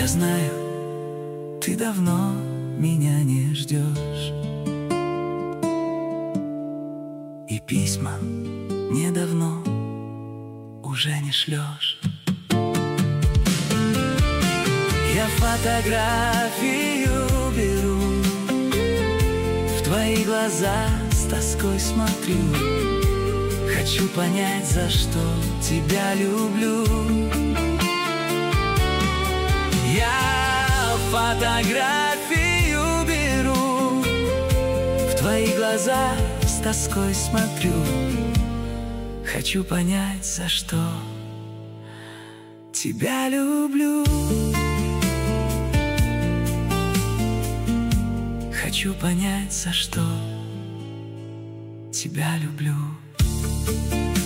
Я знаю, ты давно меня не ждешь, и письма недавно уже не шлешь. Я фотографию беру, в твои глаза с тоской смотрю. Хочу понять, за что тебя люблю. Я фотографию беру, в твои глаза с тоской смотрю. Хочу понять, за что тебя люблю. Хочу понять, за что тебя люблю.